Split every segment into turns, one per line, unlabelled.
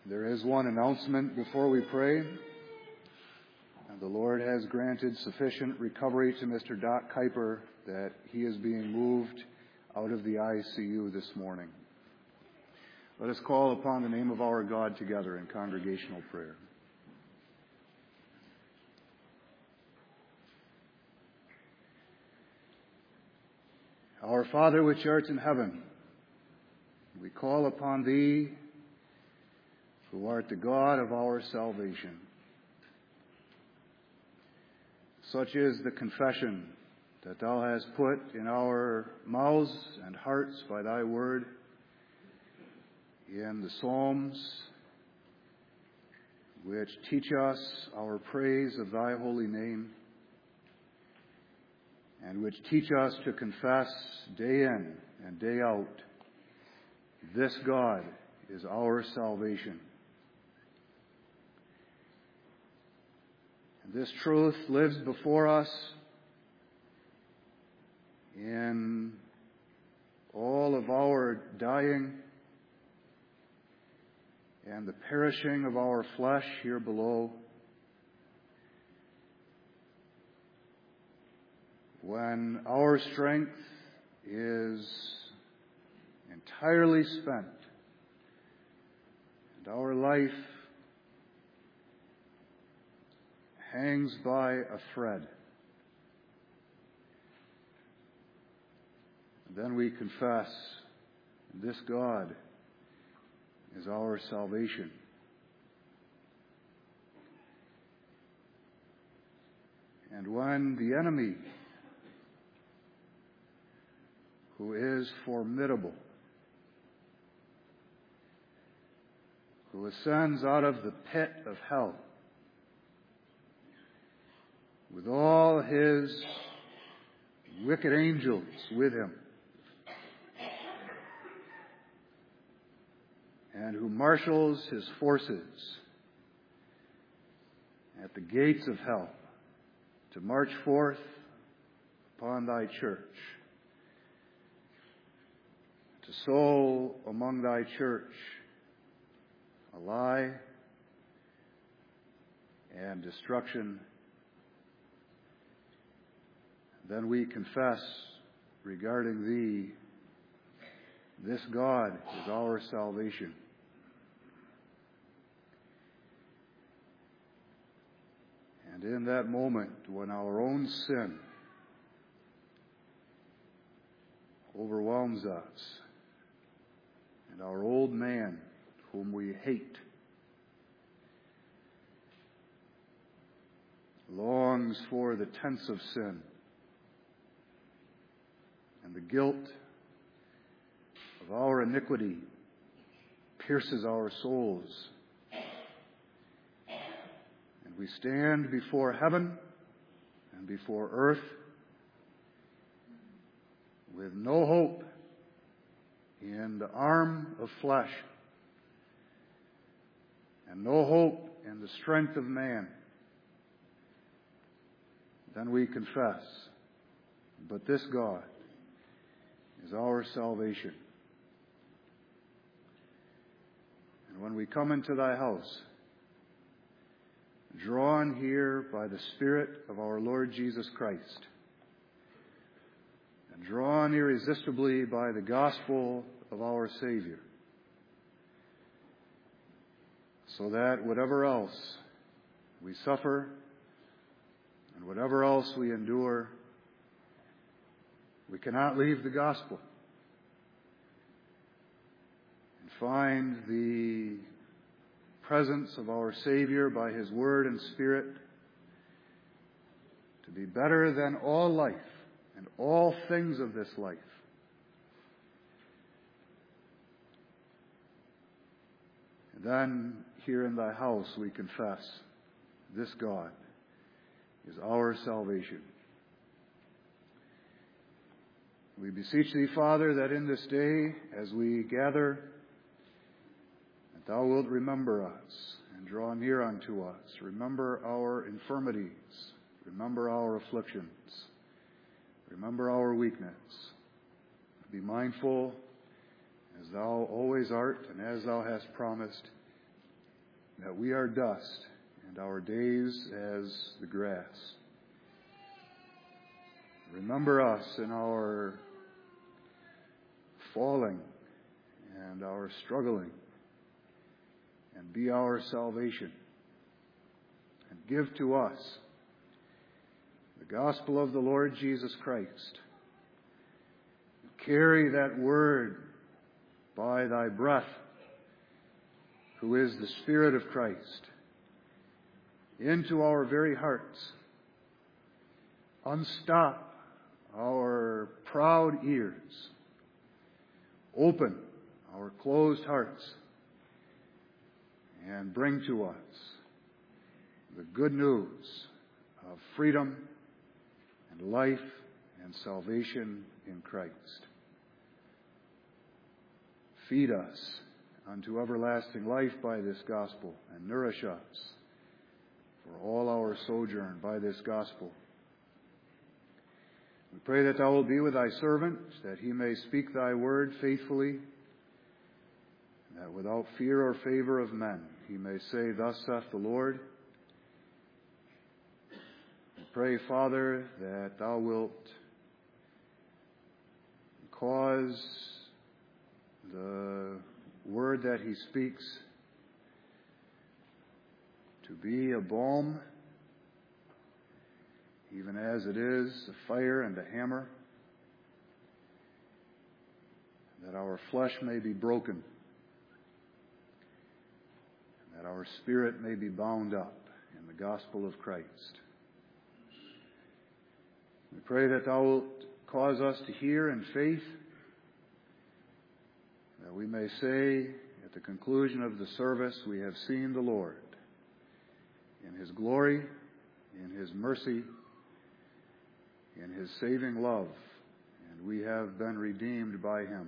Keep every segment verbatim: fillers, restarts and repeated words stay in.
There is one announcement before we pray. And the Lord has granted sufficient recovery to Mister Doc Kuiper that he is being moved out of the I C U this morning. Let us call upon the name of our God together in congregational prayer. Our Father which art in heaven, we call upon Thee, who art the God of our salvation. Such is the confession that Thou hast put in our mouths and hearts by Thy word, in the Psalms, which teach us our praise of Thy holy name, and which teach us to confess day in and day out, this God is our salvation. And this truth lives before us in all of our dying and the perishing of our flesh here below. When our strength is entirely spent and our life hangs by a thread, then we confess this God is our salvation. And when the enemy, who is formidable, who ascends out of the pit of hell with all his wicked angels with him, and who marshals his forces at the gates of hell to march forth upon Thy church, to sow among Thy church a lie and destruction, then we confess regarding Thee, this God is our salvation. And in that moment when our own sin overwhelms us, and our old man, whom we hate, longs for the tents of sin, and the guilt of our iniquity pierces our souls, and we stand before heaven and before earth with no hope in the arm of flesh and no hope in the strength of man, then we confess, but this God is our salvation. And when we come into Thy house, drawn here by the Spirit of our Lord Jesus Christ, and drawn irresistibly by the gospel of our Savior, so that whatever else we suffer and whatever else we endure, we cannot leave the gospel and find the presence of our Savior by His Word and Spirit to be better than all life and all things of this life. And then here in Thy house we confess this God is our salvation. We beseech Thee, Father, that in this day, as we gather, that Thou wilt remember us and draw near unto us. Remember our infirmities. Remember our afflictions. Remember our weakness. Be mindful, as Thou always art, and as Thou hast promised, that we are dust and our days as the grass. Remember us in our falling and our struggling, and be our salvation. And give to us the gospel of the Lord Jesus Christ. Carry that word by thy breath, who is the Spirit of Christ, into our very hearts. Unstop our proud ears. Open our closed hearts and bring to us the good news of freedom and life and salvation in Christ. Feed us unto everlasting life by this gospel, and nourish us for all our sojourn by this gospel. We pray that thou wilt be with thy servant, that he may speak thy word faithfully, that without fear or favor of men he may say, Thus saith the Lord. We pray, Father, that thou wilt cause the word that he speaks to be a balm, even as it is a fire and a hammer, that our flesh may be broken, that our spirit may be bound up in the gospel of Christ. We pray that thou wilt cause us to hear in faith, that we may say at the conclusion of the service, we have seen the Lord in his glory, in his mercy, in his saving love, and we have been redeemed by him.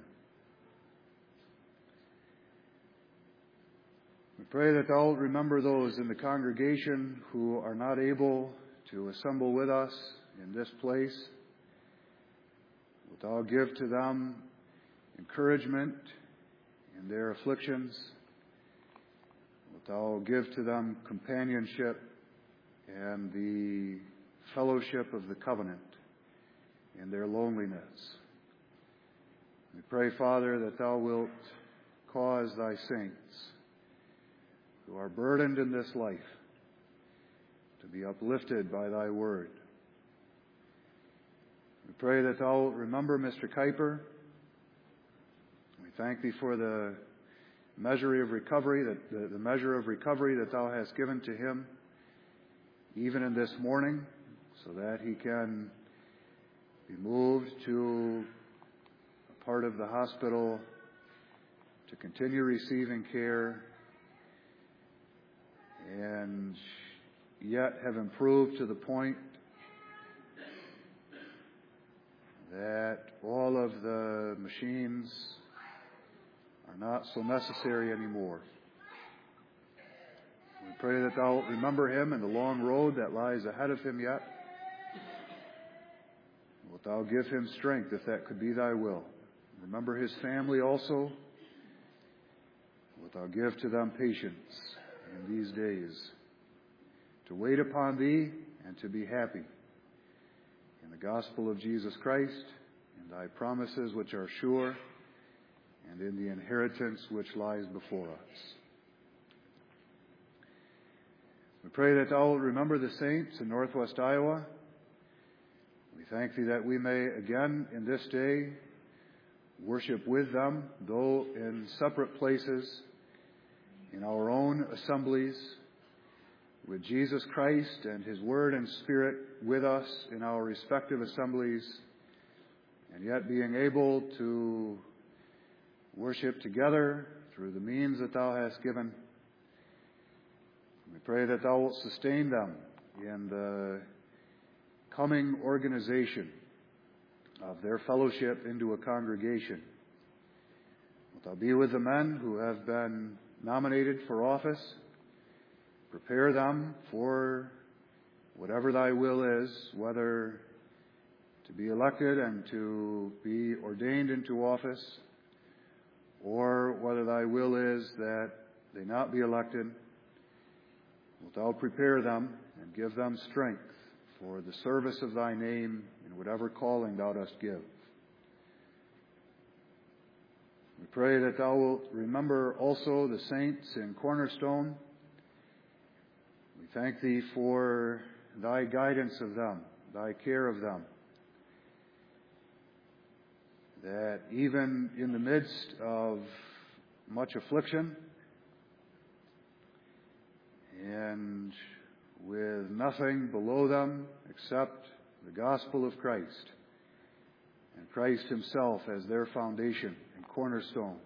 We pray that thou wilt remember those in the congregation who are not able to assemble with us in this place. Wilt thou give to them encouragement in their afflictions? Wilt thou give to them companionship and the fellowship of the covenant in their loneliness? We pray, Father, that thou wilt cause thy saints who are burdened in this life to be uplifted by thy word. We pray that thou wilt remember Mister Kuiper. We thank thee for the measure of recovery, that the, the measure of recovery that thou hast given to him, even in this morning, so that he can be moved to a part of the hospital to continue receiving care and yet have improved to the point that all of the machines are not so necessary anymore. We pray that thou wilt remember him in the long road that lies ahead of him yet. Wilt thou give him strength, if that could be thy will. Remember his family also. Wilt thou give to them patience in these days, to wait upon thee and to be happy in the gospel of Jesus Christ, in thy promises which are sure, and in the inheritance which lies before us. We pray that thou wilt remember the saints in Northwest Iowa. We thank thee that we may again in this day worship with them, though in separate places, in our own assemblies, with Jesus Christ and his word and spirit with us in our respective assemblies, and yet being able to worship together through the means that thou hast given. We pray that thou wilt sustain them in the coming organization of their fellowship into a congregation. Wilt thou be with the men who have been nominated for office? Prepare them for whatever thy will is, whether to be elected and to be ordained into office, or whether thy will is that they not be elected, Wilt thou prepare them and give them strength for the service of thy name in whatever calling thou dost give. We pray that thou wilt remember also the saints in Cornerstone. We thank thee for thy guidance of them, thy care of them, that even in the midst of much affliction and with nothing below them except the gospel of Christ and Christ himself as their foundation and cornerstone,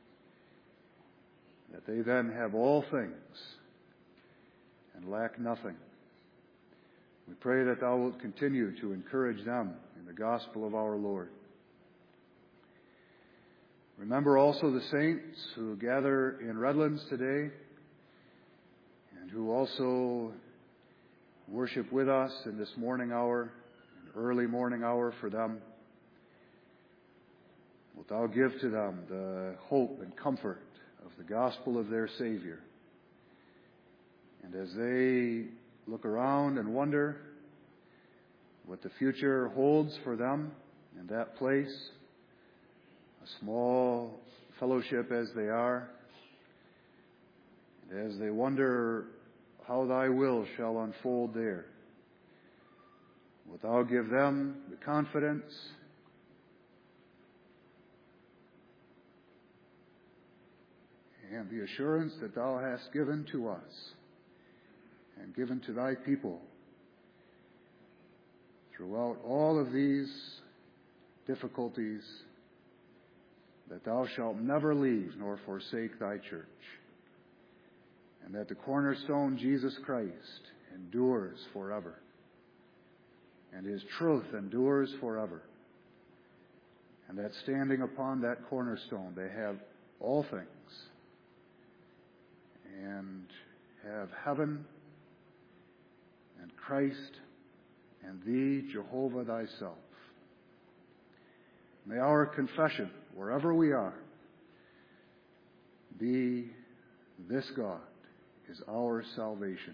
that they then have all things and lack nothing. We pray that thou wilt continue to encourage them in the gospel of our Lord. Remember also the saints who gather in Redlands today and who also worship with us in this morning hour, an early morning hour for them. Wilt thou give to them the hope and comfort of the gospel of their Savior. And as they look around and wonder what the future holds for them in that place, a small fellowship as they are, and as they wonder how thy will shall unfold there, wilt thou give them the confidence and the assurance that thou hast given to us and given to thy people throughout all of these difficulties, that thou shalt never leave nor forsake thy church, and that the cornerstone, Jesus Christ, endures forever, and his truth endures forever, and that standing upon that cornerstone they have all things, and have heaven and Christ and thee, Jehovah thyself. May our confession, wherever we are, be this God is our salvation.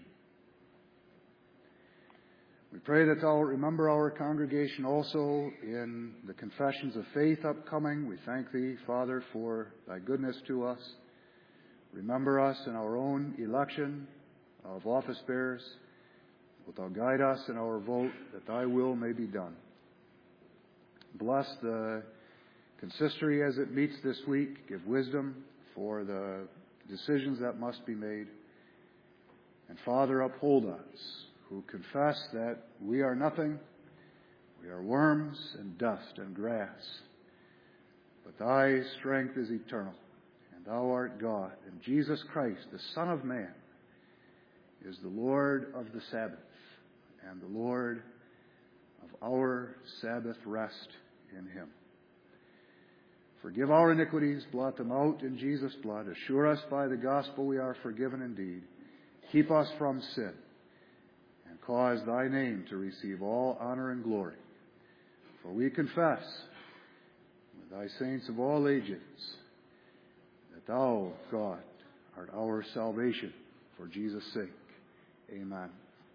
We pray that thou remember our congregation also in the confessions of faith upcoming. We thank thee, Father, for thy goodness to us. Remember us in our own election of office bearers. Wilt thou guide us in our vote that thy will may be done. Bless the consistory as it meets this week. Give wisdom for the decisions that must be made. And Father, uphold us who confess that we are nothing. We are worms and dust and grass. But thy strength is eternal, and thou art God. And Jesus Christ, the Son of Man, is the Lord of the Sabbath and the Lord of our Sabbath rest in him. Forgive our iniquities, blot them out in Jesus' blood. Assure us by the gospel we are forgiven indeed. Keep us from sin, and cause thy name to receive all honor and glory. For we confess with thy saints of all ages that thou, God, art our salvation for Jesus' sake. Amen.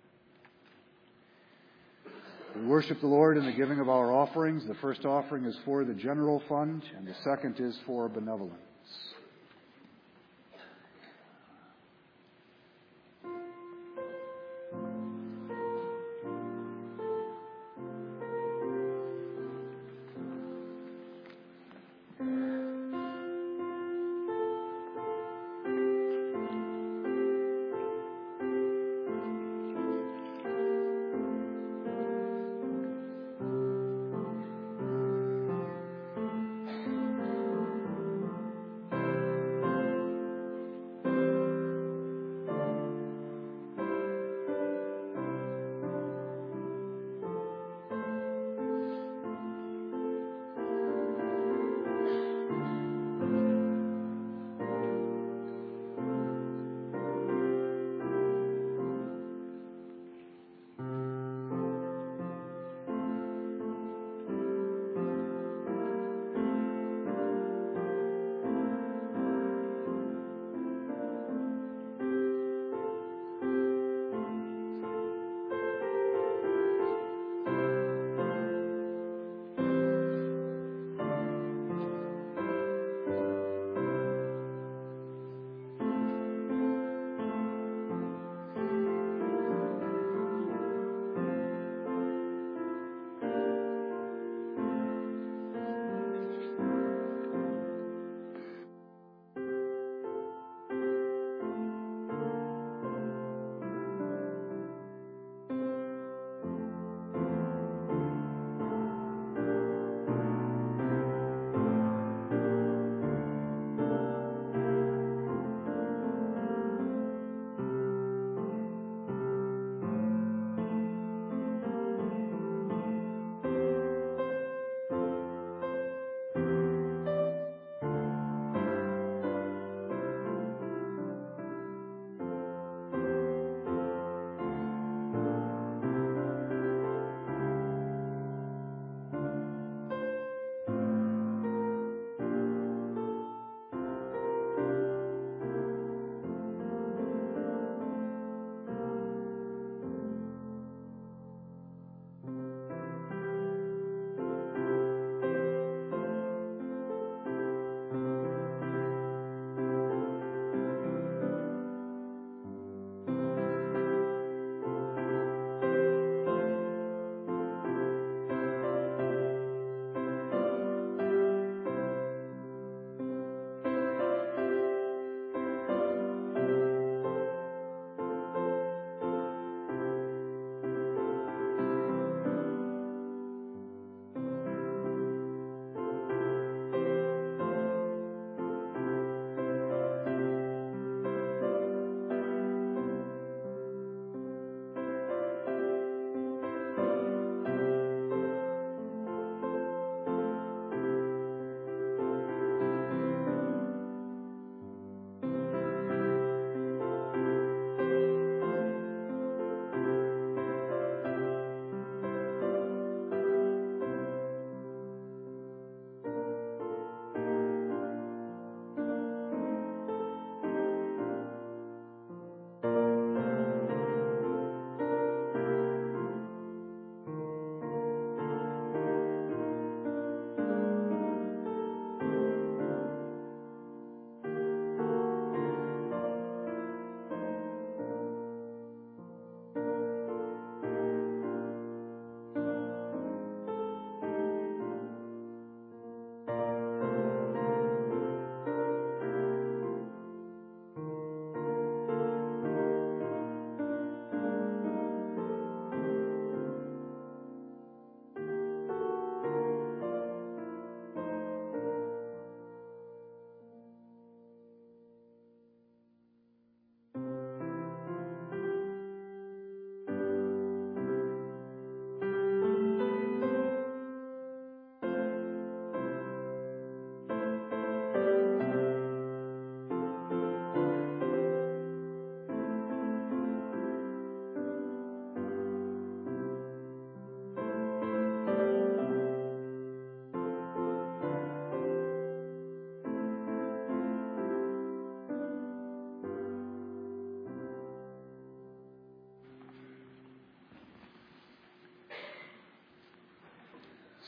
We worship the Lord in the giving of our offerings. The first offering is for the general fund, and the second is for benevolence.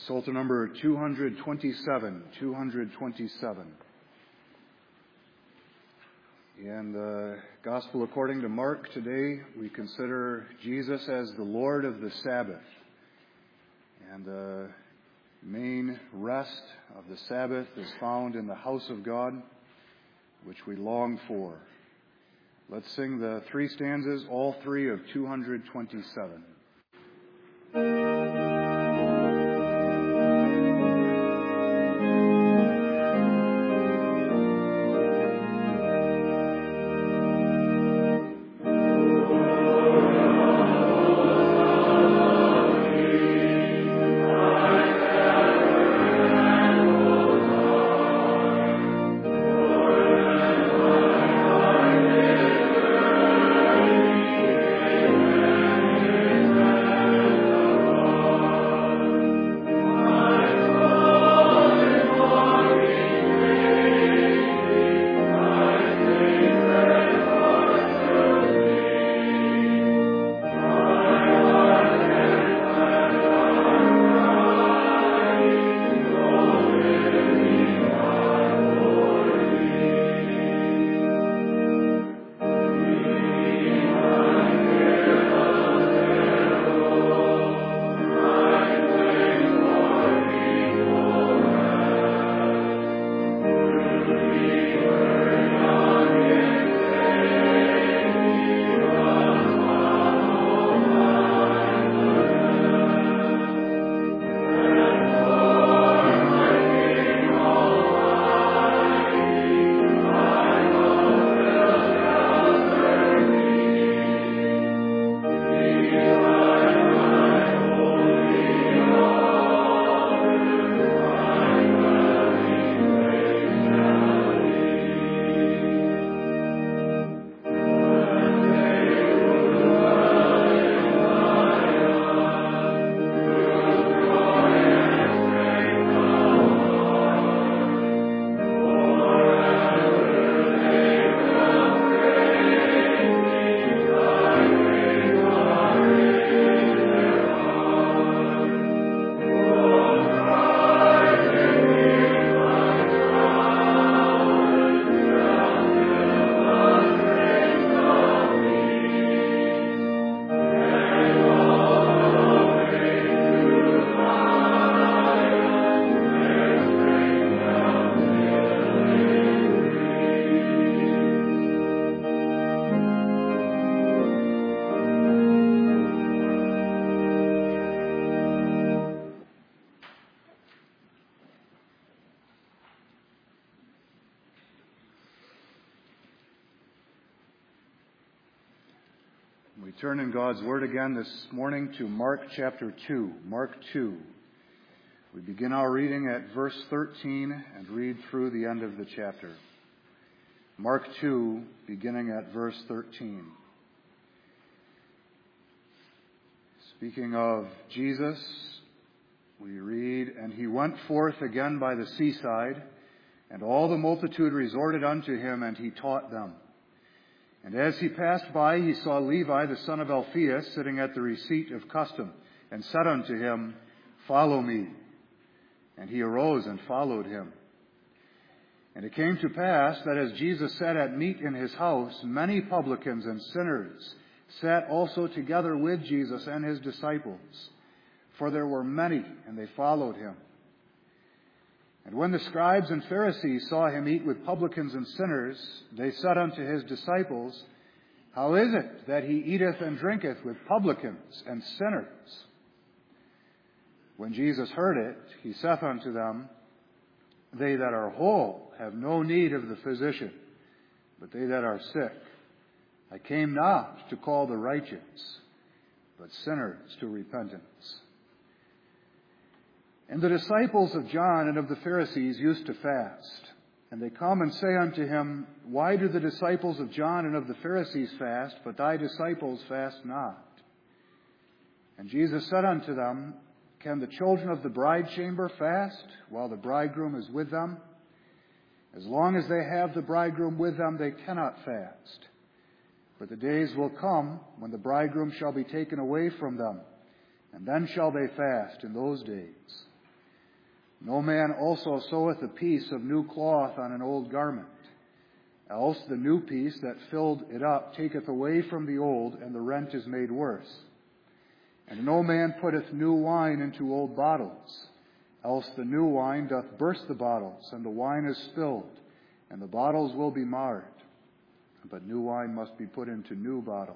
Psalter number two hundred twenty-seven, two hundred twenty-seven. In the Gospel according to Mark today, we consider Jesus as the Lord of the Sabbath. And the main rest of the Sabbath is found in the house of God, which we long for. Let's sing the three stanzas, all three of two hundred twenty-seven. We turn in God's Word again this morning to Mark chapter two. Mark two. We begin our reading at verse thirteen and read through the end of the chapter. Mark two, beginning at verse thirteen. Speaking of Jesus, we read, "And he went forth again by the seaside, and all the multitude resorted unto him, and he taught them. And as he passed by, he saw Levi, the son of Alphaeus, sitting at the receipt of custom, and said unto him, Follow me. And he arose and followed him. And it came to pass that as Jesus sat at meat in his house, many publicans and sinners sat also together with Jesus and his disciples. For there were many, and they followed him. And when the scribes and Pharisees saw him eat with publicans and sinners, they said unto his disciples, How is it that he eateth and drinketh with publicans and sinners? When Jesus heard it, he saith unto them, They that are whole have no need of the physician, but they that are sick. I came not to call the righteous, but sinners to repentance. And the disciples of John and of the Pharisees used to fast. And they come and say unto him, Why do the disciples of John and of the Pharisees fast, but thy disciples fast not? And Jesus said unto them, Can the children of the bride chamber fast, while the bridegroom is with them? As long as they have the bridegroom with them, they cannot fast. But the days will come when the bridegroom shall be taken away from them, and then shall they fast in those days. No man also seweth a piece of new cloth on an old garment. Else the new piece that filled it up taketh away from the old, and the rent is made worse. And no man putteth new wine into old bottles. Else the new wine doth burst the bottles, and the wine is spilled, and the bottles will be marred. But new wine must be put into new bottles.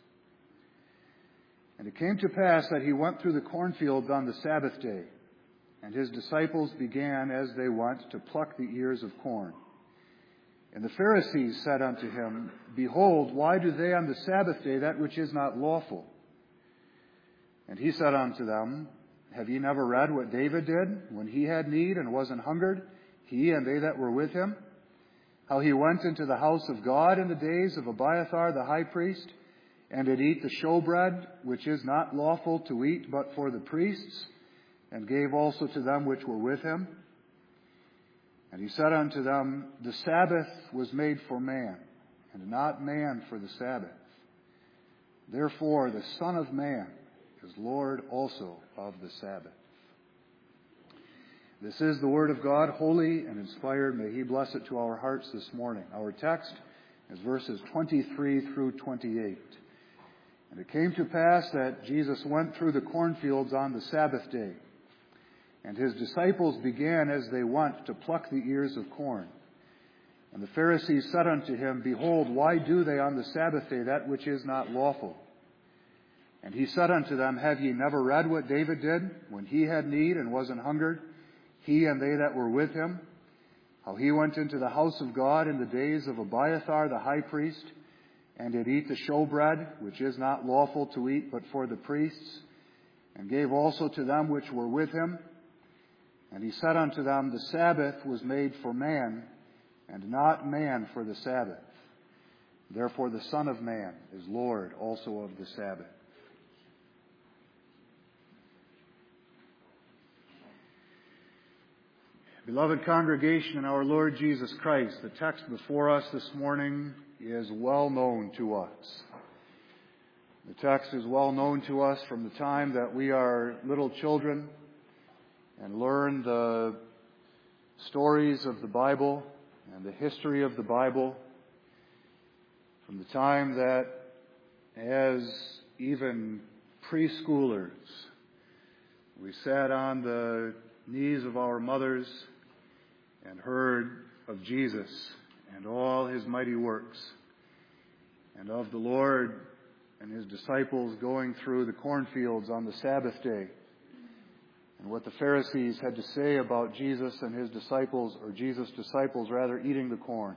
And it came to pass that he went through the cornfields on the Sabbath day, and his disciples began as they went to pluck the ears of corn. And the Pharisees said unto him, Behold, why do they on the Sabbath day that which is not lawful? And he said unto them, Have ye never read what David did when he had need and was an hungered, he and they that were with him? How he went into the house of God in the days of Abiathar the high priest, and did eat the showbread, which is not lawful to eat but for the priests, and gave also to them which were with him. And he said unto them, The Sabbath was made for man, and not man for the Sabbath. Therefore the Son of Man is Lord also of the Sabbath. This is the word of God, holy and inspired. May He bless it to our hearts this morning. Our text is verses twenty-three through twenty-eight. And it came to pass that Jesus went through the cornfields on the Sabbath day. And his disciples began as they went to pluck the ears of corn. And the Pharisees said unto him, Behold, why do they on the Sabbath day that which is not lawful? And he said unto them, Have ye never read what David did when he had need and was an hungered, he and they that were with him? How he went into the house of God in the days of Abiathar the high priest, and did eat the showbread, which is not lawful to eat but for the priests, and gave also to them which were with him. And he said unto them, The Sabbath was made for man, and not man for the Sabbath. Therefore the Son of Man is Lord also of the Sabbath. Beloved congregation in our Lord Jesus Christ, the text before us this morning is well known to us. The text is well known to us from the time that we are little children and learn the stories of the Bible and the history of the Bible, from the time that as even preschoolers we sat on the knees of our mothers and heard of Jesus and all His mighty works, and of the Lord and His disciples going through the cornfields on the Sabbath day, and what the Pharisees had to say about Jesus and His disciples, or Jesus' disciples rather, eating the corn.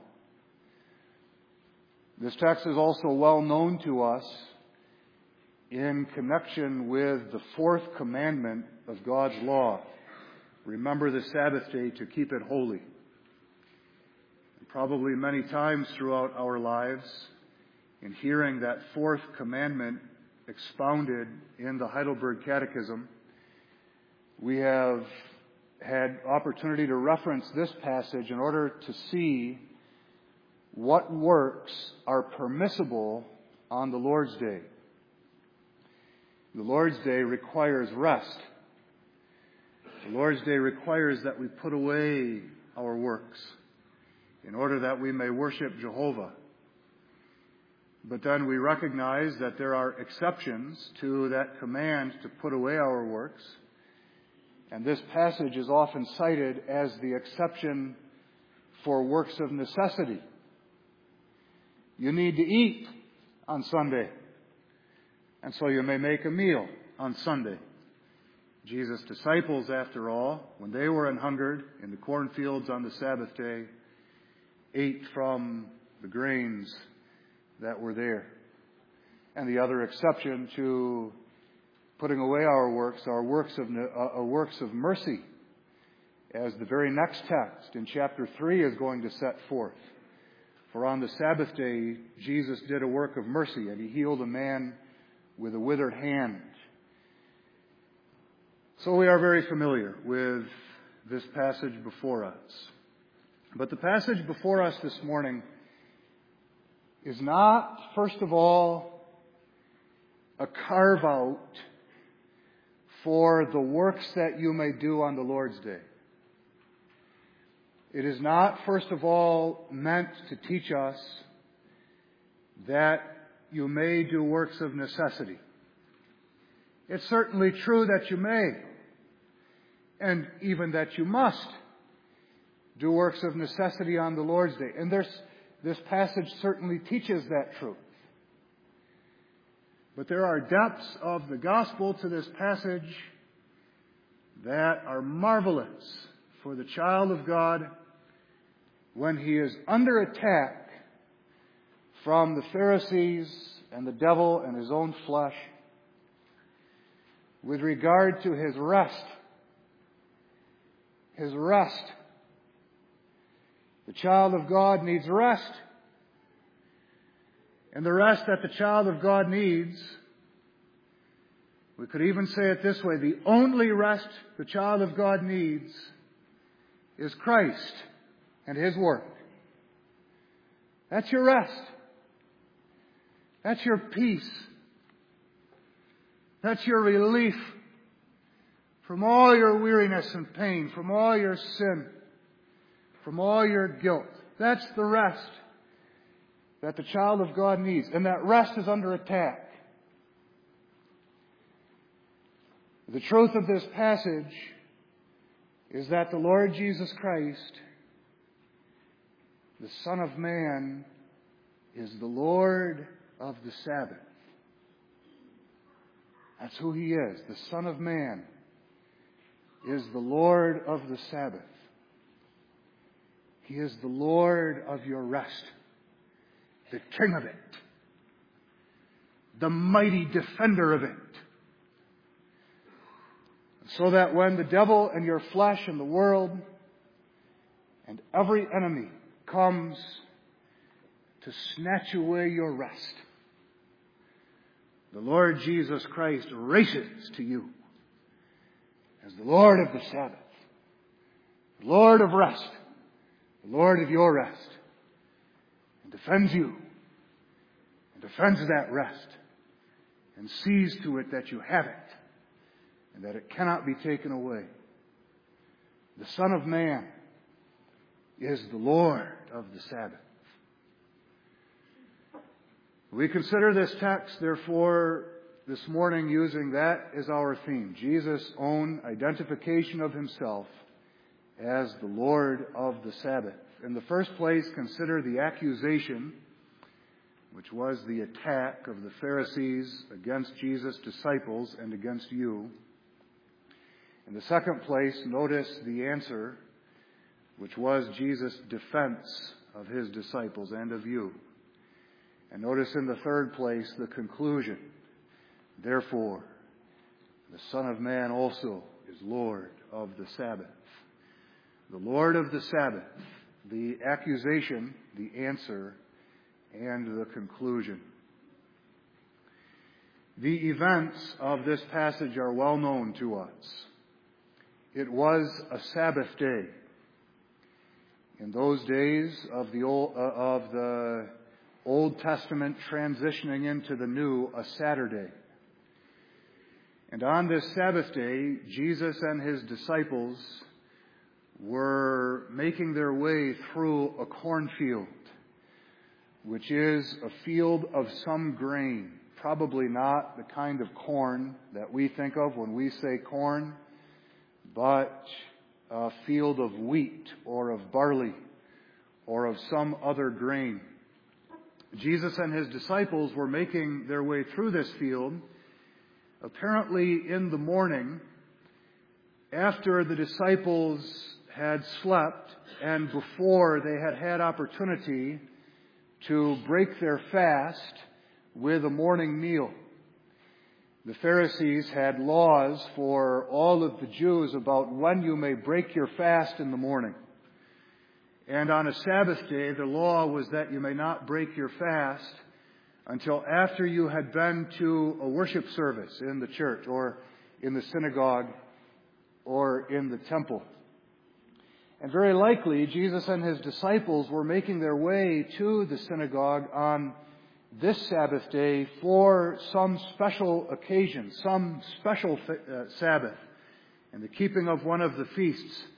This text is also well known to us in connection with the fourth commandment of God's law. Remember the Sabbath day to keep it holy. And probably many times throughout our lives, in hearing that fourth commandment expounded in the Heidelberg Catechism, we have had opportunity to reference this passage in order to see what works are permissible on the Lord's Day. The Lord's Day requires rest. The Lord's Day requires that we put away our works in order that we may worship Jehovah. But then we recognize that there are exceptions to that command to put away our works. And this passage is often cited as the exception for works of necessity. You need to eat on Sunday, and so you may make a meal on Sunday. Jesus' disciples, after all, when they were an hungered in the cornfields on the Sabbath day, ate from the grains that were there. And the other exception to putting away our works are works of, uh, works of mercy, as the very next text in chapter three is going to set forth. For on the Sabbath day, Jesus did a work of mercy, and He healed a man with a withered hand. So we are very familiar with this passage before us. But the passage before us this morning is not, first of all, a carve-out for the works that you may do on the Lord's Day. It is not, first of all, meant to teach us that you may do works of necessity. It's certainly true that you may, and even that you must do works of necessity on the Lord's Day. And there's, this passage certainly teaches that truth. But there are depths of the gospel to this passage that are marvelous for the child of God when he is under attack from the Pharisees and the devil and his own flesh with regard to his rest. His rest. The child of God needs rest. And the rest that the child of God needs, we could even say it this way, the only rest the child of God needs is Christ and His work. That's your rest. That's your peace. That's your relief from all your weariness and pain, from all your sin, from all your guilt. That's the rest that the child of God needs. And that rest is under attack. The truth of this passage is that the Lord Jesus Christ, the Son of Man, is the Lord of the Sabbath. That's who He is. The Son of Man is the Lord of the Sabbath. He is the Lord of your rest. The King of it. The mighty defender of it. So that when the devil and your flesh and the world and every enemy comes to snatch away your rest, the Lord Jesus Christ races to you as the Lord of the Sabbath, the Lord of rest, the Lord of your rest, and defends you, and defends that rest, and sees to it that you have it, and that it cannot be taken away. The Son of Man is the Lord of the Sabbath. We consider this text, therefore, this morning using that as our theme. Jesus' own identification of Himself as the Lord of the Sabbath. In the first place, consider the accusation, which was the attack of the Pharisees against Jesus' disciples and against you. In the second place, notice the answer, which was Jesus' defense of His disciples and of you. And notice in the third place the conclusion. Therefore, the Son of Man also is Lord of the Sabbath. The Lord of the Sabbath, the accusation, the answer, and the conclusion. The events of this passage are well known to us. It was a Sabbath day. In those days of the Old, uh, of the Old Testament transitioning into the New, a Saturday. And on this Sabbath day, Jesus and His disciples were making their way through a cornfield, which is a field of some grain. Probably not the kind of corn that we think of when we say corn, but a field of wheat or of barley or of some other grain. Jesus and His disciples were making their way through this field, apparently in the morning, after the disciples had slept and before they had had opportunity to break their fast with a morning meal. The Pharisees had laws for all of the Jews about when you may break your fast in the morning. And on a Sabbath day, the law was that you may not break your fast until after you had been to a worship service in the church or in the synagogue or in the temple. And very likely, Jesus and His disciples were making their way to the synagogue on this Sabbath day for some special occasion, some special uh, Sabbath, and the keeping of one of the feasts,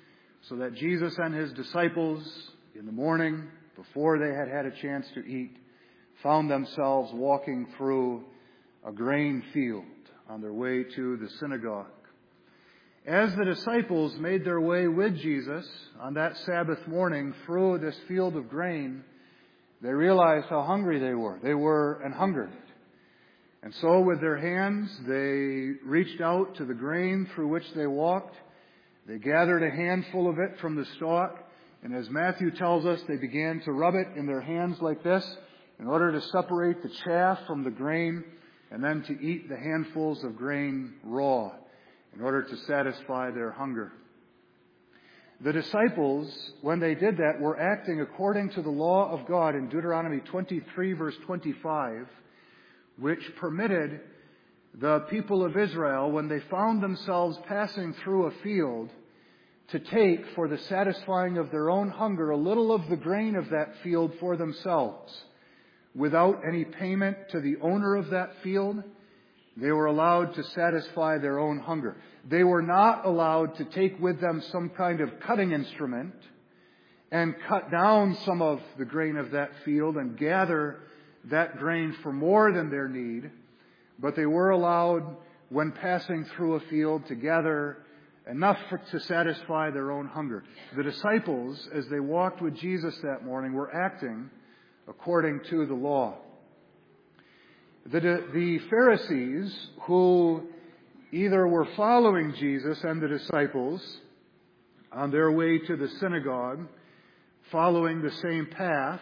so that Jesus and his disciples in the morning, before they had had a chance to eat, found themselves walking through a grain field on their way to the synagogue. As the disciples made their way with Jesus on that Sabbath morning through this field of grain, they realized how hungry they were. They were an hungered. And so with their hands, they reached out to the grain through which they walked. They gathered a handful of it from the stalk. And as Matthew tells us, they began to rub it in their hands like this in order to separate the chaff from the grain and then to eat the handfuls of grain raw in order to satisfy their hunger. The disciples, when they did that, were acting according to the law of God in Deuteronomy twenty-three, verse twenty-five, which permitted the people of Israel, when they found themselves passing through a field, to take for the satisfying of their own hunger a little of the grain of that field for themselves. Without any payment to the owner of that field, they were allowed to satisfy their own hunger. They were not allowed to take with them some kind of cutting instrument and cut down some of the grain of that field and gather that grain for more than their need, but they were allowed, when passing through a field, to gather enough for, to satisfy their own hunger. The disciples, as they walked with Jesus that morning, were acting according to the law. The, the Pharisees, who either were following Jesus and the disciples on their way to the synagogue, following the same path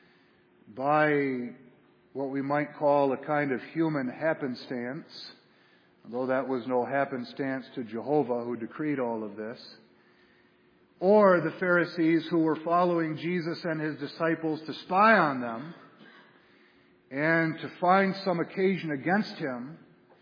by what we might call a kind of human happenstance, although that was no happenstance to Jehovah who decreed all of this, or the Pharisees who were following Jesus and his disciples to spy on them and to find some occasion against him,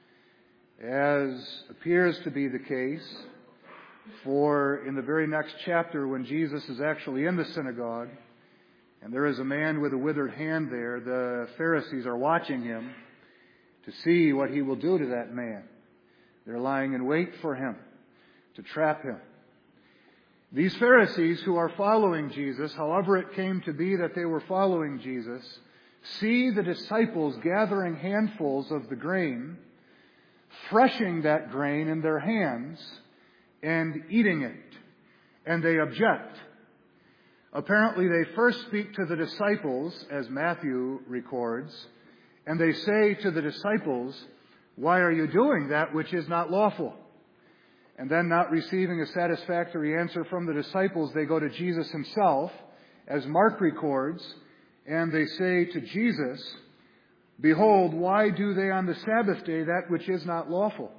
as appears to be the case. For in the very next chapter, when Jesus is actually in the synagogue, and there is a man with a withered hand there, the Pharisees are watching him to see what he will do to that man. They're lying in wait for him to trap him. These Pharisees who are following Jesus, however it came to be that they were following Jesus, see the disciples gathering handfuls of the grain, threshing that grain in their hands, and eating it. And they object. Apparently they first speak to the disciples, as Matthew records, and they say to the disciples, "Why are you doing that which is not lawful?" And then, not receiving a satisfactory answer from the disciples, they go to Jesus himself, as Mark records, and they say to Jesus, "Behold, why do they on the Sabbath day that which is not lawful?"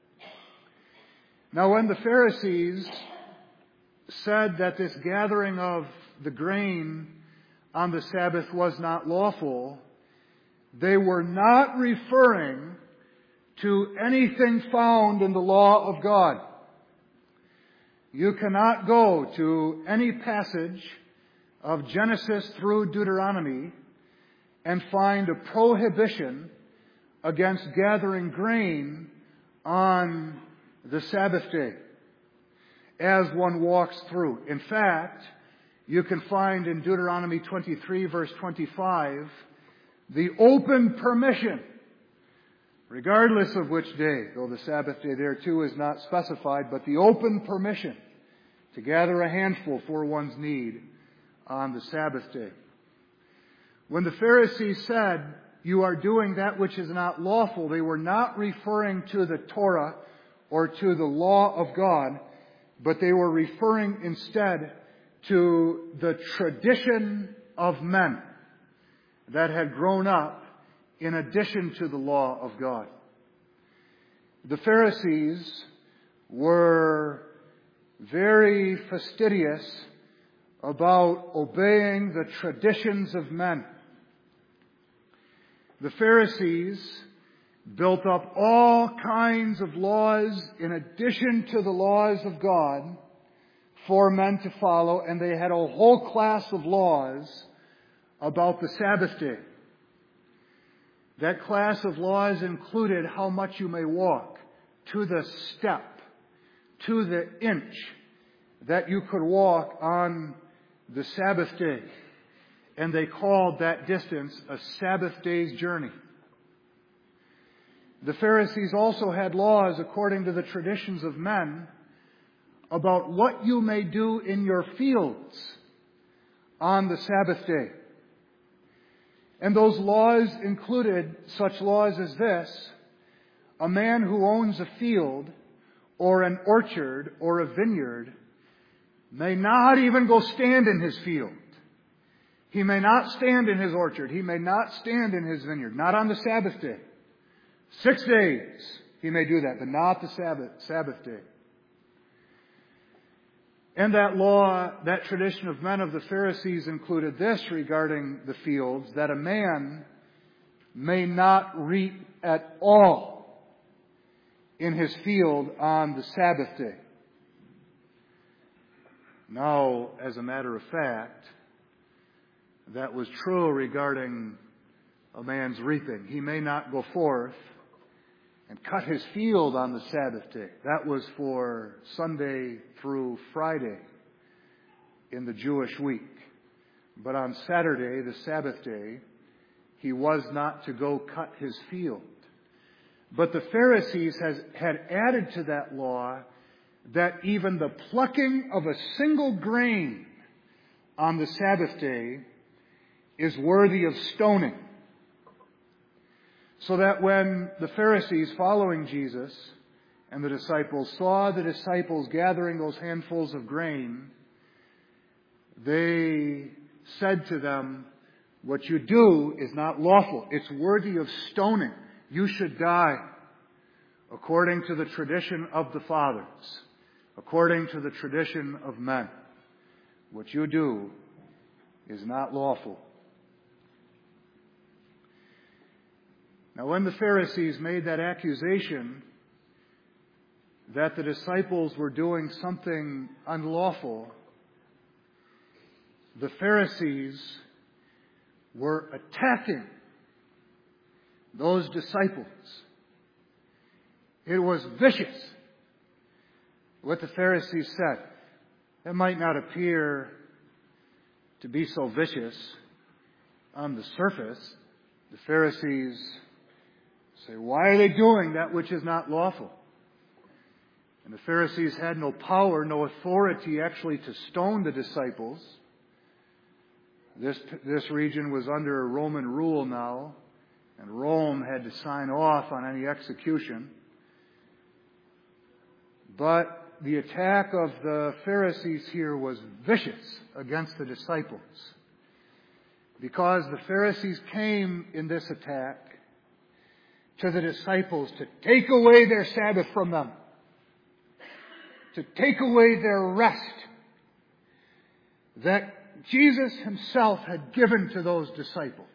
Now, when the Pharisees said that this gathering of the grain on the Sabbath was not lawful, they were not referring to anything found in the law of God. You cannot go to any passage of Genesis through Deuteronomy and find a prohibition against gathering grain on the Sabbath day as one walks through. In fact, you can find in Deuteronomy twenty-three, verse twenty-five, the open permission, regardless of which day, though the Sabbath day there too is not specified, but the open permission to gather a handful for one's need on the Sabbath day. When the Pharisees said, "You are doing that which is not lawful," they were not referring to the Torah or to the law of God, but they were referring instead to the tradition of men that had grown up in addition to the law of God. The Pharisees were very fastidious about obeying the traditions of men. The Pharisees built up all kinds of laws in addition to the laws of God for men to follow, and they had a whole class of laws about the Sabbath day. That class of laws included how much you may walk, to the step, to the inch. that you could walk on the Sabbath day. And they called that distance a Sabbath day's journey. The Pharisees also had laws according to the traditions of men about what you may do in your fields on the Sabbath day. And those laws included such laws as this: a man who owns a field or an orchard or a vineyard may not even go stand in his field. He may not stand in his orchard. He may not stand in his vineyard. Not on the Sabbath day. Six days he may do that, but not the Sabbath, Sabbath day. And that law, that tradition of men of the Pharisees included this regarding the fields, that a man may not reap at all in his field on the Sabbath day. Now, as a matter of fact, that was true regarding a man's reaping. He may not go forth and cut his field on the Sabbath day. That was for Sunday through Friday in the Jewish week. But on Saturday, the Sabbath day, he was not to go cut his field. But the Pharisees has, had added to that law that even the plucking of a single grain on the Sabbath day is worthy of stoning. So that when the Pharisees following Jesus and the disciples saw the disciples gathering those handfuls of grain, they said to them, what you do is not lawful. It's worthy of stoning. You should die according to the tradition of the fathers, according to the tradition of men. What you do is not lawful. Now, when the Pharisees made that accusation that the disciples were doing something unlawful, the Pharisees were attacking those disciples. It was vicious what the Pharisees said. It might not appear to be so vicious on the surface. The Pharisees say, why are they doing that which is not lawful? And the Pharisees had no power, no authority actually to stone the disciples. This, this region was under Roman rule now, and Rome had to sign off on any execution. But the attack of the Pharisees here was vicious against the disciples, because the Pharisees came in this attack to the disciples to take away their Sabbath from them, to take away their rest that Jesus himself had given to those disciples.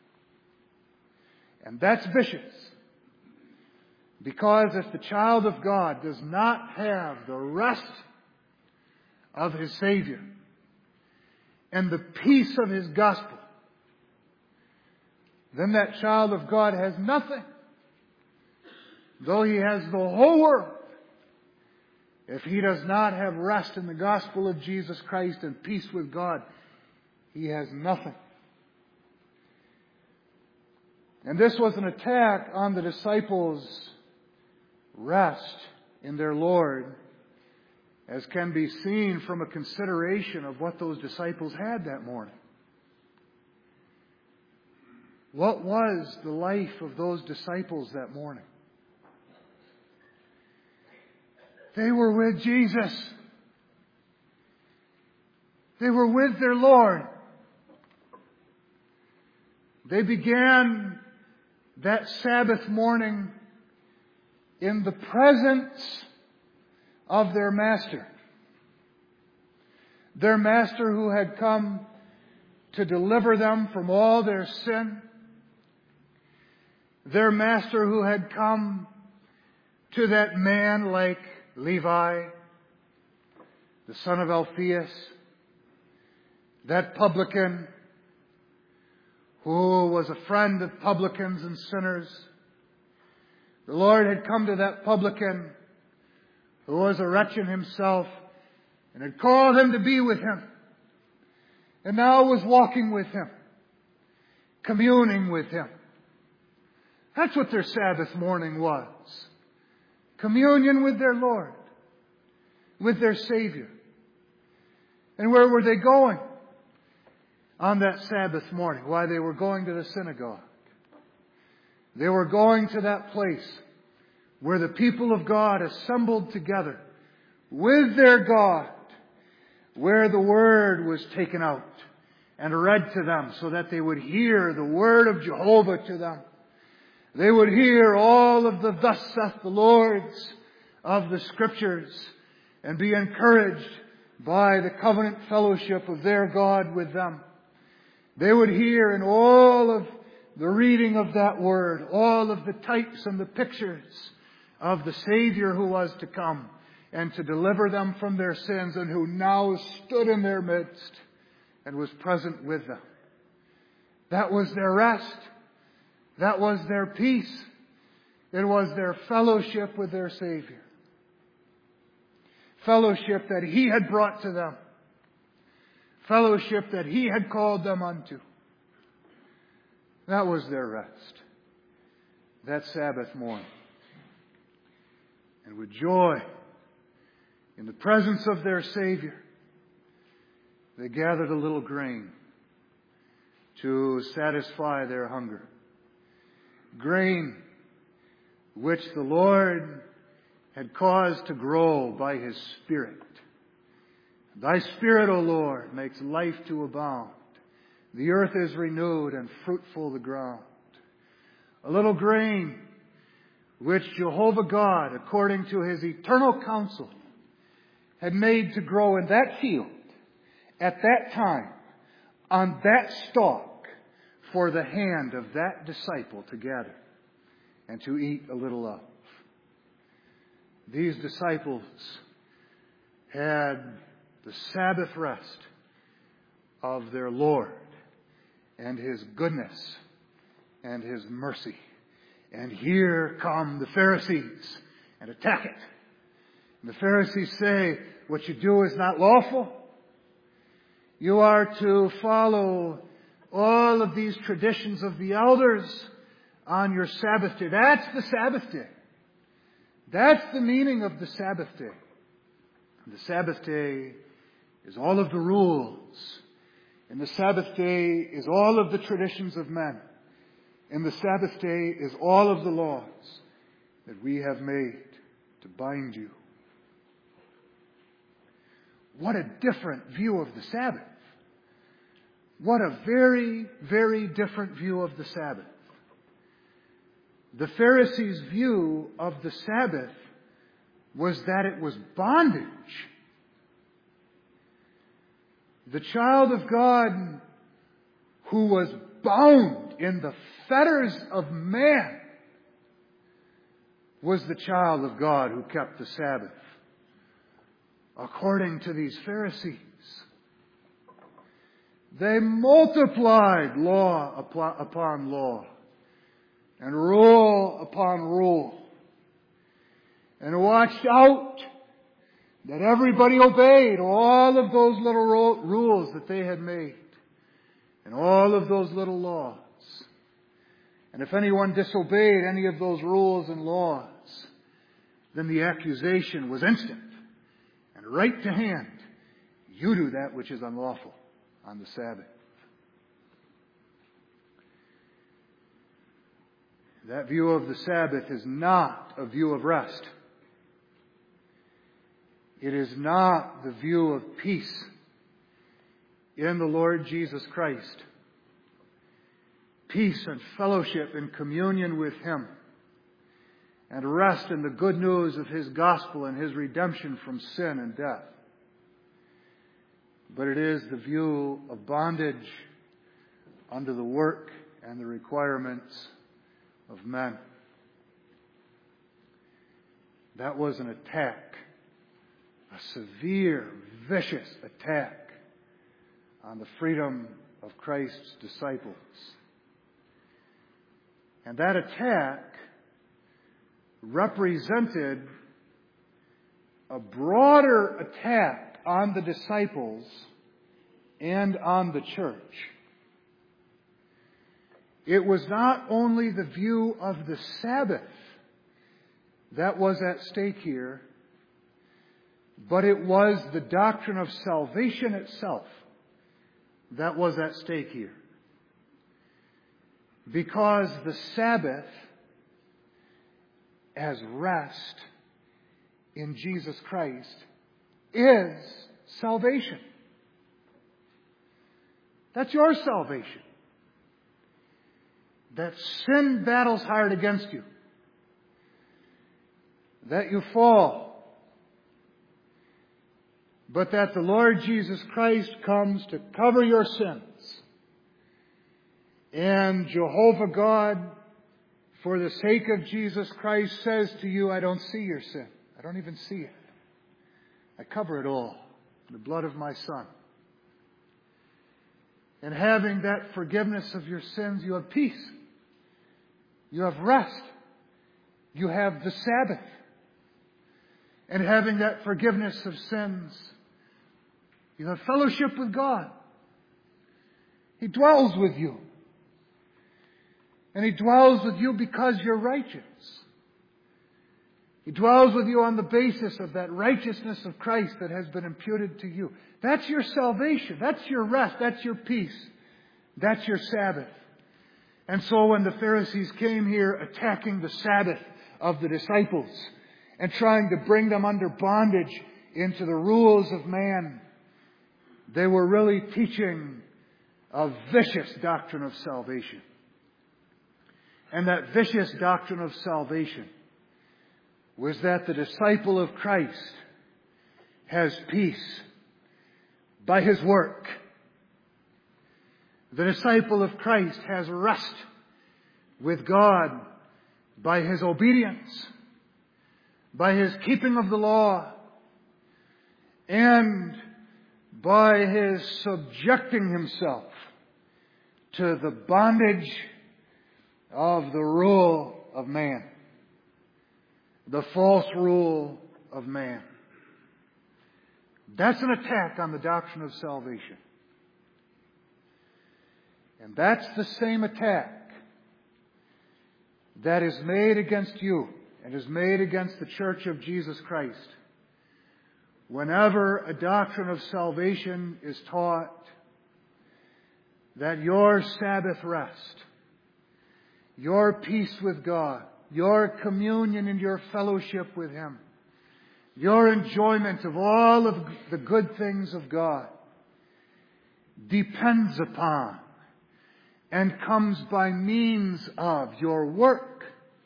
And that's vicious, because if the child of God does not have the rest of his Savior and the peace of his gospel, then that child of God has nothing, though he has the whole world. If he does not have rest in the gospel of Jesus Christ and peace with God, he has nothing. And this was an attack on the disciples' rest in their Lord, as can be seen from a consideration of what those disciples had that morning. What was the life of those disciples that morning? They were with Jesus. They were with their Lord. They began that Sabbath morning in the presence of their Master. Their Master who had come to deliver them from all their sin. Their Master who had come to that man like Levi, the son of Alphaeus, that publican who was a friend of publicans and sinners. The Lord had come to that publican who was a wretch in himself, and had called him to be with him, and now was walking with him, communing with him. That's what their Sabbath morning was. Communion with their Lord, with their Savior. And where were they going on that Sabbath morning? Why, they were going to the synagogue. They were going to that place where the people of God assembled together with their God, where the Word was taken out and read to them so that they would hear the Word of Jehovah to them. They would hear all of the thus saith the Lord's of the Scriptures and be encouraged by the covenant fellowship of their God with them. They would hear in all of the reading of that Word, all of the types and the pictures of the Savior who was to come and to deliver them from their sins, and who now stood in their midst and was present with them. That was their rest. That was their peace. It was their fellowship with their Savior. Fellowship that He had brought to them. Fellowship that He had called them unto. That was their rest. That Sabbath morning. And with joy, in the presence of their Savior, they gathered a little grain to satisfy their hunger. Grain which the Lord had caused to grow by His Spirit. Thy Spirit, O Lord, makes life to abound. The earth is renewed and fruitful the ground. A little grain which Jehovah God, according to His eternal counsel, had made to grow in that field, at that time, on that stalk, for the hand of that disciple to gather and to eat a little of. These disciples had the Sabbath rest of their Lord and His goodness and His mercy. And here come the Pharisees and attack it. And the Pharisees say, what you do is not lawful. You are to follow all of these traditions of the elders on your Sabbath day. That's the Sabbath day. That's the meaning of the Sabbath day. The Sabbath day is all of the rules. And the Sabbath day is all of the traditions of men. And the Sabbath day is all of the laws that we have made to bind you. What a different view of the Sabbath. What a very, very different view of the Sabbath. The Pharisees' view of the Sabbath was that it was bondage. The child of God who was bound in the fetters of man was the child of God who kept the Sabbath, according to these Pharisees. They multiplied law upon law and rule upon rule, and watched out that everybody obeyed all of those little rules that they had made and all of those little laws. And if anyone disobeyed any of those rules and laws, then the accusation was instant and right to hand. You do that which is unlawful on the Sabbath. That view of the Sabbath is not a view of rest. It is not the view of peace in the Lord Jesus Christ. Peace and fellowship and communion with Him, and rest in the good news of His gospel and His redemption from sin and death. But it is the view of bondage under the work and the requirements of men. That was an attack, a severe, vicious attack on the freedom of Christ's disciples. And that attack represented a broader attack on the disciples and on the church. It was not only the view of the Sabbath that was at stake here, but it was the doctrine of salvation itself that was at stake here. Because the Sabbath, as rest in Jesus Christ, is salvation. That's your salvation. That sin battles hard against you. That you fall. But that the Lord Jesus Christ comes to cover your sins. And Jehovah God, for the sake of Jesus Christ, says to you, I don't see your sin. I don't even see it. I cover it all in the blood of my Son. And having that forgiveness of your sins, you have peace. You have rest. You have the Sabbath. And having that forgiveness of sins, you have fellowship with God. He dwells with you. And He dwells with you because you're righteous. He dwells with you on the basis of that righteousness of Christ that has been imputed to you. That's your salvation. That's your rest. That's your peace. That's your Sabbath. And so when the Pharisees came here attacking the Sabbath of the disciples and trying to bring them under bondage into the rules of man, they were really teaching a vicious doctrine of salvation. And that vicious doctrine of salvation was that the disciple of Christ has peace by his work. The disciple of Christ has rest with God by his obedience, by his keeping of the law, and by his subjecting himself to the bondage of the rule of man, the false rule of man. That's an attack on the doctrine of salvation. And that's the same attack that is made against you and is made against the Church of Jesus Christ whenever a doctrine of salvation is taught, that your Sabbath rest, your peace with God, your communion and your fellowship with Him, your enjoyment of all of the good things of God depends upon and comes by means of your work.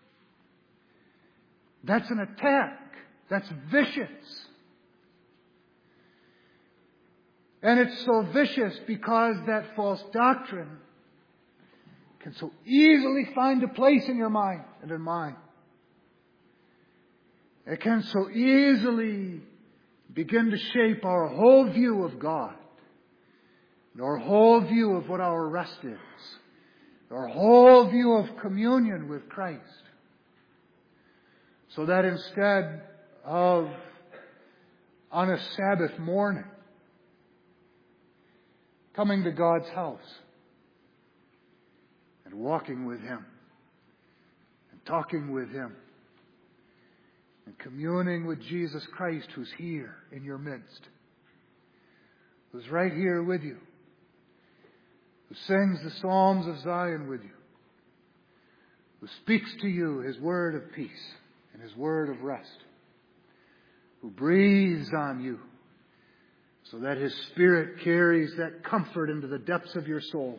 That's an attack. That's vicious. And it's so vicious because that false doctrine can so easily find a place in your mind and in mine. It can so easily begin to shape our whole view of God, and our whole view of what our rest is, our whole view of communion with Christ. So that instead of on a Sabbath morning coming to God's house and walking with Him and talking with Him and communing with Jesus Christ, who's here in your midst, who's right here with you, who sings the Psalms of Zion with you, who speaks to you His word of peace and His word of rest, who breathes on you so that His Spirit carries that comfort into the depths of your soul.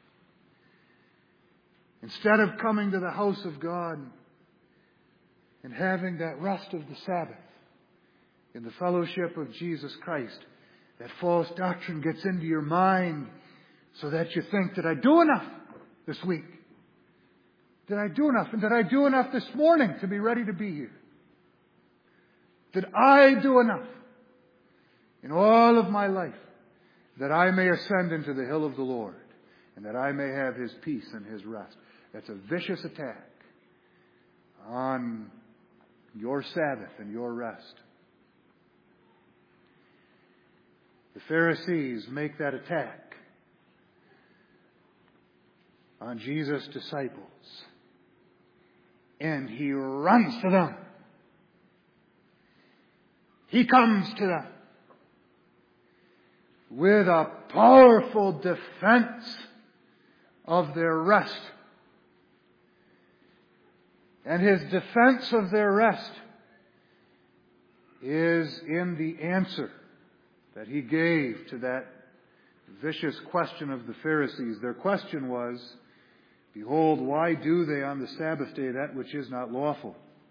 Instead of coming to the house of God and having that rest of the Sabbath in the fellowship of Jesus Christ, that false doctrine gets into your mind so that you think, did I do enough this week? Did I do enough? And did I do enough this morning to be ready to be here? Did I do enough in all of my life that I may ascend into the hill of the Lord and that I may have His peace and His rest? That's a vicious attack on your Sabbath and your rest. the Pharisees make that attack on Jesus' disciples. And he runs to them. He comes to them with a powerful defense of their rest. And his defense of their rest is in the answer that he gave to that vicious question of the Pharisees. Their question was, "Behold, why do they on the Sabbath day that which is not lawful?"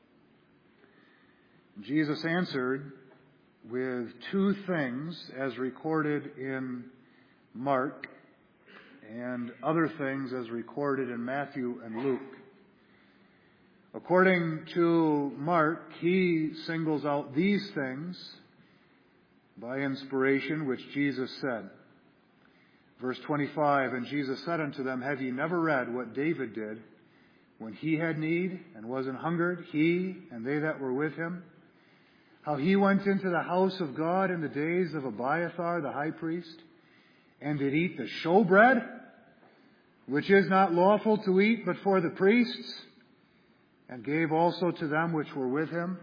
Jesus answered with two things as recorded in Mark and other things as recorded in Matthew and Luke. According to Mark, he singles out these things by inspiration which Jesus said. Verse twenty-five, "And Jesus said unto them, Have ye never read what David did when he had need and was an hungered, he and they that were with him? How he went into the house of God in the days of Abiathar the high priest, and did eat the showbread, which is not lawful to eat but for the priests, and gave also to them which were with him."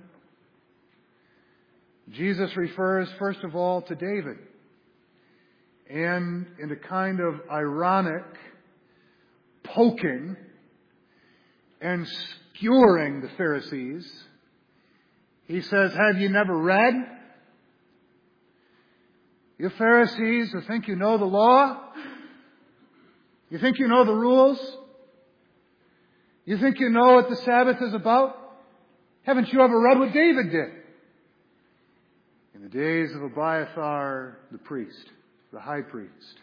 Jesus refers first of all to David. And in a kind of ironic poking and skewering the Pharisees, he says, "Have you never read? You Pharisees who think you know the law? You think you know the rules? You think you know what the Sabbath is about? Haven't you ever read what David did in the days of Abiathar the priest, the high priest?"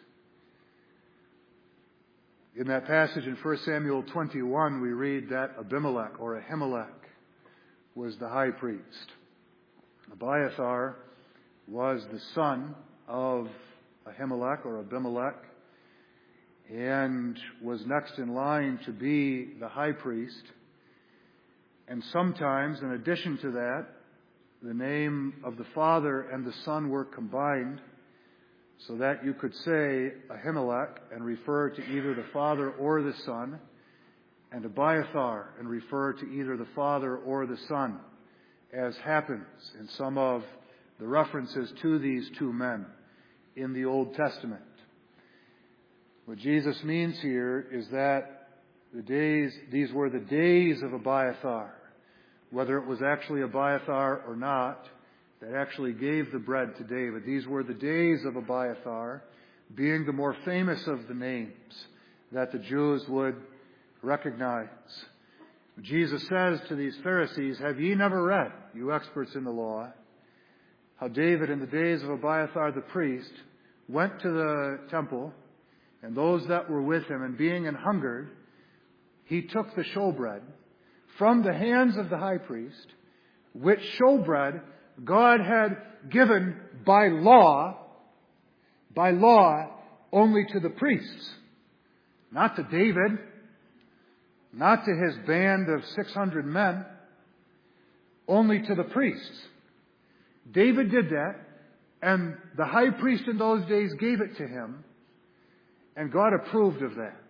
In that passage in First Samuel twenty-one, we read that Abimelech or Ahimelech was the high priest. Abiathar was the son of Ahimelech or Abimelech and was next in line to be the high priest. And sometimes, in addition to that, the name of the father and the son were combined so that you could say Ahimelech and refer to either the father or the son, and Abiathar and refer to either the father or the son, as happens in some of the references to these two men in the Old Testament. What Jesus means here is that the days, these were the days of Abiathar, whether it was actually Abiathar or not, that actually gave the bread to David. These were the days of Abiathar, being the more famous of the names that the Jews would recognize. Jesus says to these Pharisees, "Have ye never read, you experts in the law, how David in the days of Abiathar the priest went to the temple, and those that were with him, and being an hungered, he took the showbread from the hands of the high priest, which showbread God had given by law, by law only to the priests, not to David, not to his band of six hundred men, only to the priests. David did that, and the high priest in those days gave it to him, and God approved of that.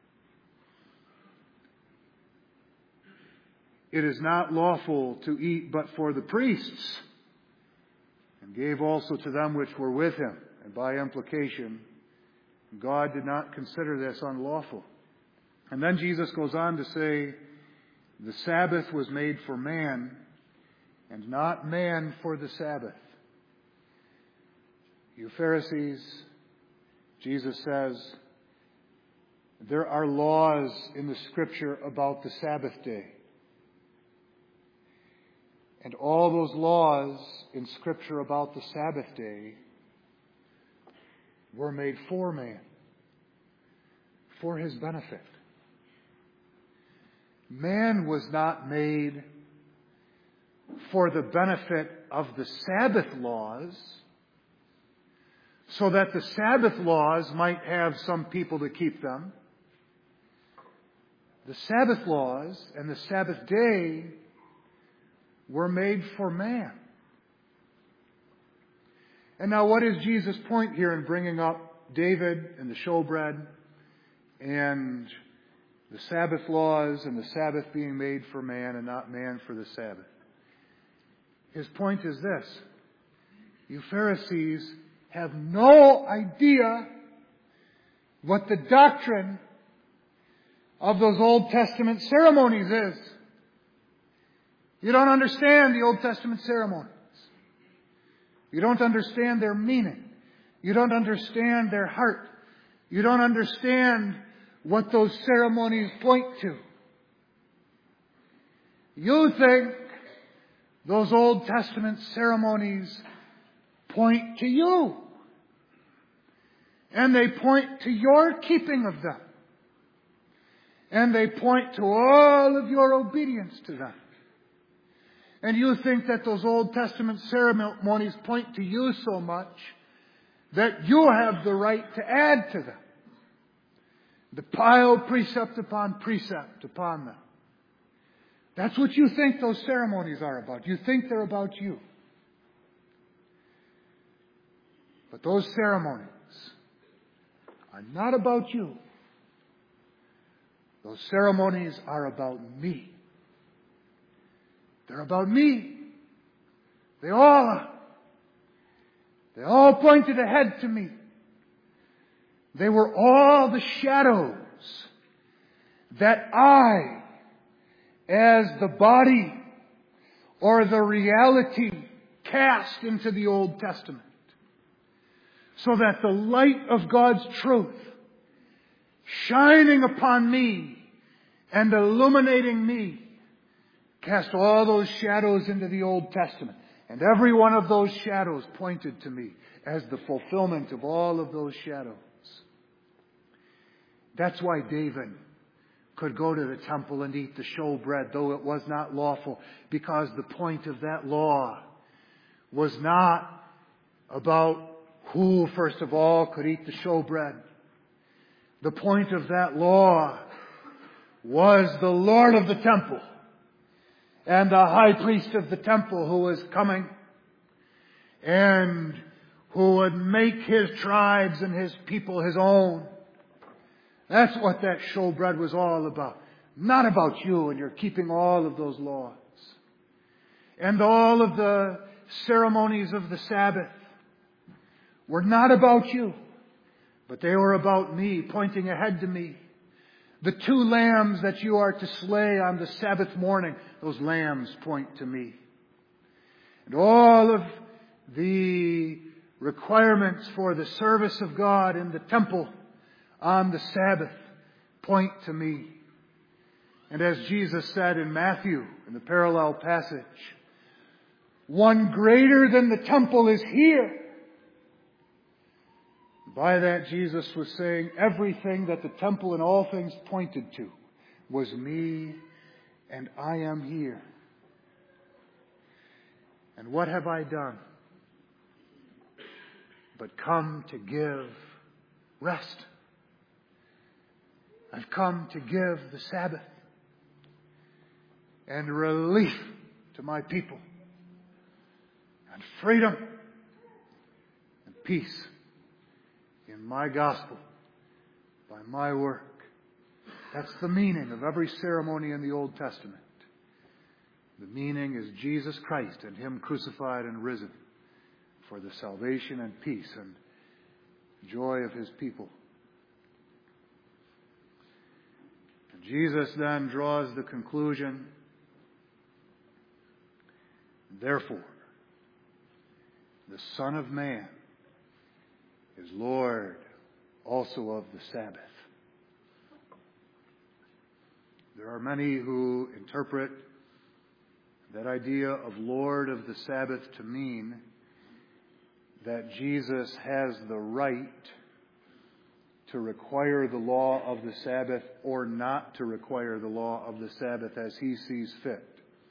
It is not lawful to eat but for the priests, and gave also to them which were with him. And by implication, God did not consider this unlawful. And then Jesus goes on to say, the Sabbath was made for man, and not man for the Sabbath. You Pharisees, Jesus says, there are laws in the Scripture about the Sabbath day. And all those laws in Scripture about the Sabbath day were made for man, for his benefit. Man was not made for the benefit of the Sabbath laws, so that the Sabbath laws might have some people to keep them. The Sabbath laws and the Sabbath day were made for man. And now what is Jesus' point here in bringing up David and the showbread and the Sabbath laws and the Sabbath being made for man and not man for the Sabbath? His point is this: you Pharisees have no idea what the doctrine of those Old Testament ceremonies is. You don't understand the Old Testament ceremonies. You don't understand their meaning. You don't understand their heart. You don't understand what those ceremonies point to. You think those Old Testament ceremonies point to you. And they point to your keeping of them. And they point to all of your obedience to them. And you think that those Old Testament ceremonies point to you so much that you have the right to add to them, to pile precept upon precept upon them. That's what you think those ceremonies are about. You think they're about you. But those ceremonies are not about you. Those ceremonies are about me. They're about me. They all are. They all pointed ahead to me. They were all the shadows that I, as the body or the reality, cast into the Old Testament, so that the light of God's truth, shining upon me and illuminating me, cast all those shadows into the Old Testament. And every one of those shadows pointed to me as the fulfillment of all of those shadows. That's why David could go to the temple and eat the showbread, though it was not lawful, because the point of that law was not about who, first of all, could eat the showbread. The point of that law was the Lord of the temple and the high priest of the temple who was coming and who would make his tribes and his people his own. That's what that showbread was all about. Not about you and you're keeping all of those laws. And all of the ceremonies of the Sabbath were not about you, but they were about me, pointing ahead to me. The two lambs that you are to slay on the Sabbath morning, those lambs point to me. And all of the requirements for the service of God in the temple on the Sabbath point to me. And as Jesus said in Matthew, in the parallel passage, one greater than the temple is here. By that, Jesus was saying everything that the temple and all things pointed to was me, and I am here. And what have I done but come to give rest? I've come to give the Sabbath and relief to my people, and freedom and peace in my gospel, by my work. That's the meaning of every ceremony in the Old Testament. The meaning is Jesus Christ and Him crucified and risen for the salvation and peace and joy of His people. And Jesus then draws the conclusion, therefore, the Son of Man is Lord also of the Sabbath. There are many who interpret that idea of Lord of the Sabbath to mean that Jesus has the right to require the law of the Sabbath or not to require the law of the Sabbath as He sees fit.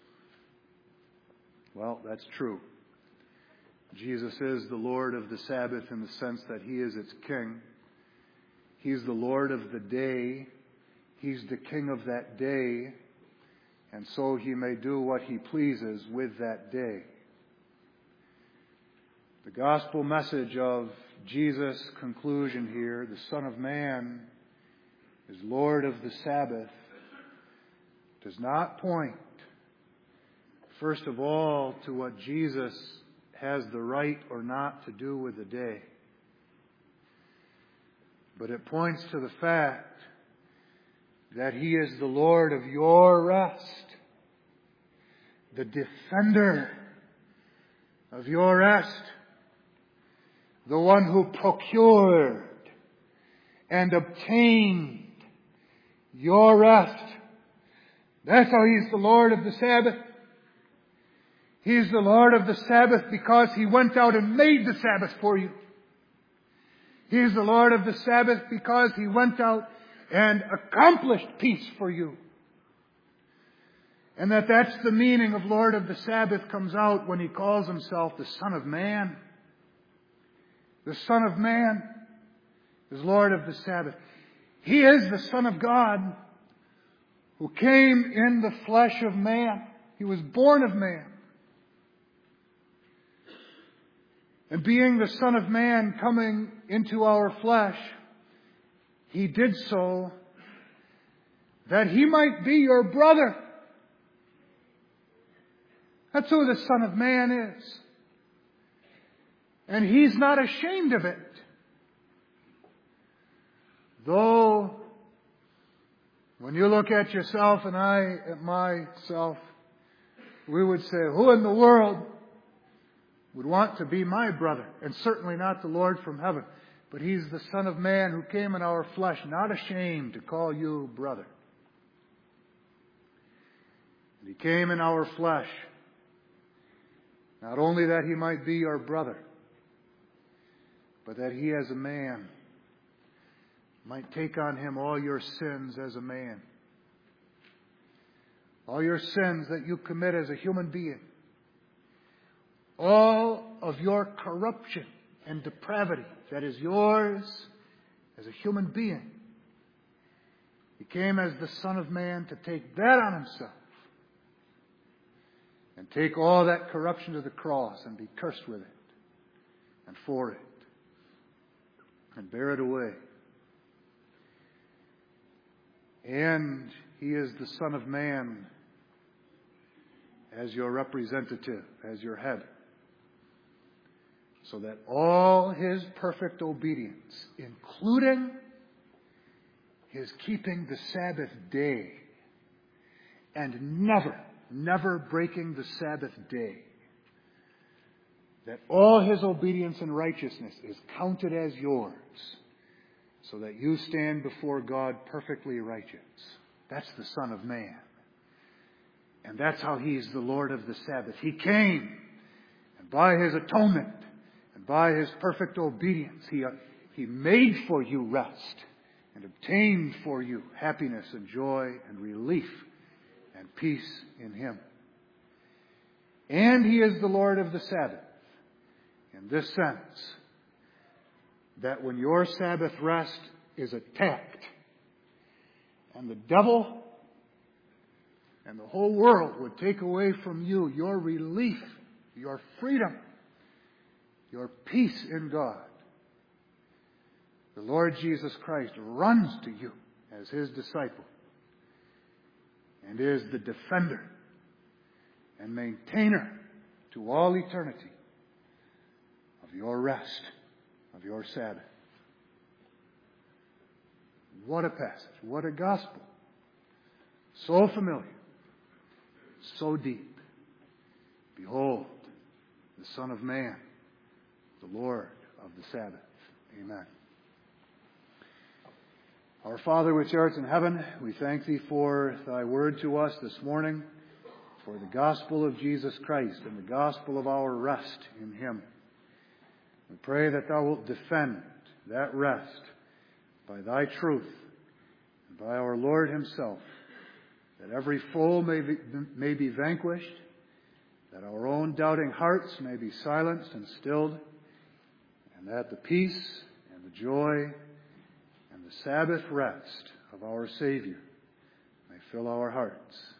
Well, that's true. Jesus is the Lord of the Sabbath in the sense that He is its King. He's the Lord of the day. He's the King of that day. And so He may do what He pleases with that day. The gospel message of Jesus' conclusion here, the Son of Man is Lord of the Sabbath, does not point, first of all, to what Jesus has the right or not to do with the day. But it points to the fact that He is the Lord of your rest, the defender of your rest, the one who procured and obtained your rest. That's how He's the Lord of the Sabbath. He's the Lord of the Sabbath because He went out and made the Sabbath for you. He's the Lord of the Sabbath because He went out and accomplished peace for you. And that that's the meaning of Lord of the Sabbath comes out when He calls Himself the Son of Man. The Son of Man is Lord of the Sabbath. He is the Son of God who came in the flesh of man. He was born of man. And being the Son of Man coming into our flesh, He did so that He might be your brother. That's who the Son of Man is. And He's not ashamed of it. Though, when you look at yourself and I at myself, we would say, who in the world would want to be my brother? And certainly not the Lord from heaven. But He's the Son of Man who came in our flesh, not ashamed to call you brother. And He came in our flesh, not only that He might be your brother, but that He as a man might take on Him all your sins as a man. All your sins that you commit as a human being. All of your corruption and depravity that is yours as a human being. He came as the Son of Man to take that on Himself. And take all that corruption to the cross and be cursed with it. And for it. And bear it away. And He is the Son of Man as your representative, as your head. So that all His perfect obedience, including His keeping the Sabbath day, and never, never breaking the Sabbath day, that all His obedience and righteousness is counted as yours, so that you stand before God perfectly righteous. That's the Son of Man. And that's how He's the Lord of the Sabbath. He came, and by His atonement, and by His perfect obedience, He, he made for you rest, and obtained for you happiness and joy and relief and peace in Him. And He is the Lord of the Sabbath. In this sense, that when your Sabbath rest is attacked, and the devil and the whole world would take away from you your relief, your freedom, your peace in God, the Lord Jesus Christ runs to you as His disciple and is the defender and maintainer to all eternity of your rest, of your Sabbath. What a passage. What a gospel. So familiar. So deep. Behold, the Son of Man, the Lord of the Sabbath. Amen. Our Father which art in heaven, we thank Thee for Thy word to us this morning, for the gospel of Jesus Christ and the gospel of our rest in Him. We pray that Thou wilt defend that rest by Thy truth and by our Lord Himself, that every foe may be, may be vanquished, that our own doubting hearts may be silenced and stilled, and that the peace and the joy and the Sabbath rest of our Savior may fill our hearts.